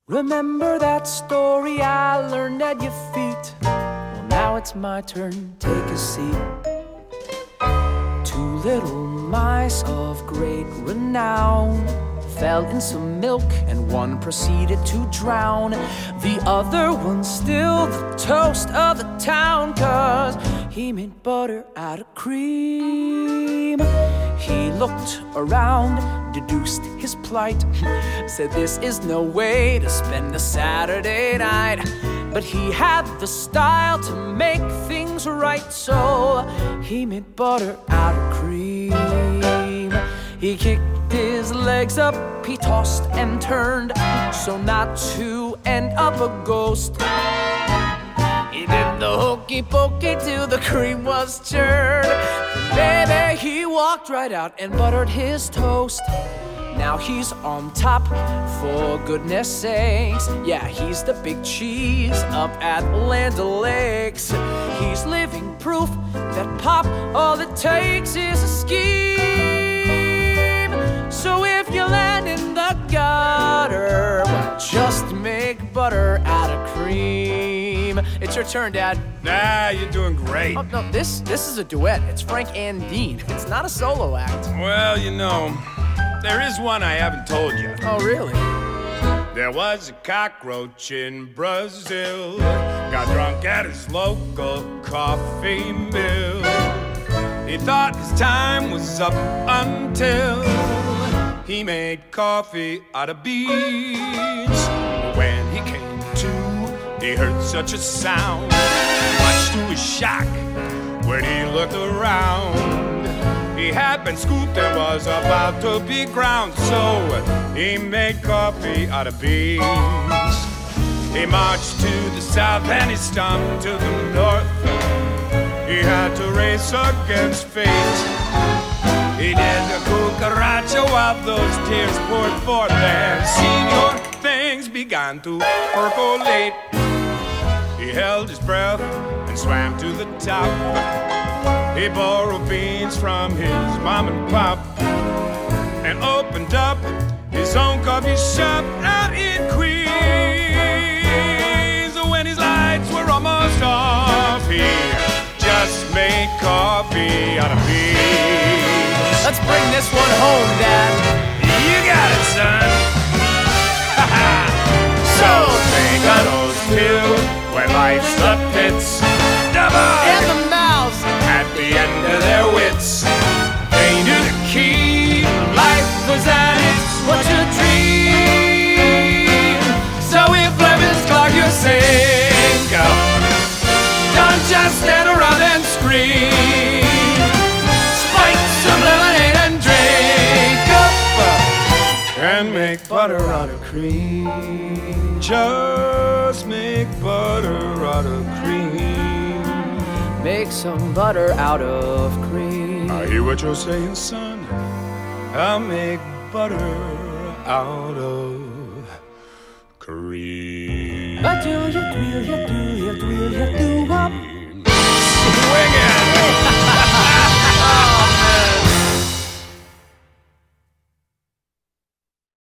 Remember that story I learned at your feet? Well, now it's my turn, take a seat. Two little mice of great renown fell in some milk and one proceeded to drown. The other one's still the toast of the town, 'cause he made butter out of cream. He looked around, deduced his plight, said this is no way to spend a Saturday night. But he had the style to make things right, so he made butter out of cream. He kicked his legs up, he tossed and turned, so not to end up a ghost. He did the hokey pokey till the cream was churned. Baby, he walked right out and buttered his toast. Now he's on top, for goodness sakes. Yeah, he's the big cheese up at Land O'Lakes. He's living proof that pop, all it takes is a scheme. So if you land in the gutter, well, just make butter out of cream. It's your turn, Dad. Nah, you're doing great. Oh, no, this is a duet. It's Frank and Dean. It's not a solo act. Well, you know, there is one I haven't told you. Oh, really? There was a cockroach in Brazil, got drunk at his local coffee mill. He thought his time was up until he made coffee out of beans. When he came to, he heard such a sound. Much to his shock, when he looked around, he had been scooped and was about to be ground. So he made coffee out of beans. He marched to the south and he stomped to the north. He had to race against fate. He did the cucaracha while those tears poured forth, and senior things began to percolate. He held his breath and swam to the top. He borrowed beans from his mom and pop and opened up his own coffee shop out in Queens. When his lights were almost off, he just made coffee out of beans. Let's bring this one home, Dad. You got it, son. So take a toast to when life's the pits, double And the mouse at the end of their wits. They knew the key. Life was at its what you dream. So if life is clogged, you sink up. Don't just stand around and scream. Spike some lemonade and drink up and make butter out of cream. Just make butter out of cream. make some butter out of cream. I hear what you're saying, son. I'll make butter out of cream. But do you